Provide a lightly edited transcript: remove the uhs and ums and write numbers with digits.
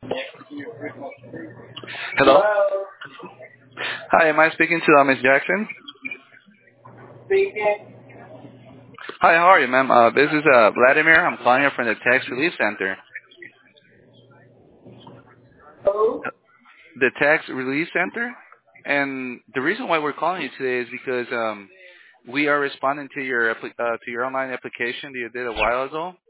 Hello. Hello, Hi, am I speaking to Miss Jackson? speaking. Hi, how are you, ma'am? This is Vladimir. I'm calling you from the Tax Relief Center. Who? The Tax Relief Center? And the reason why we're calling you today is because we are responding to your to your online application that you did a while ago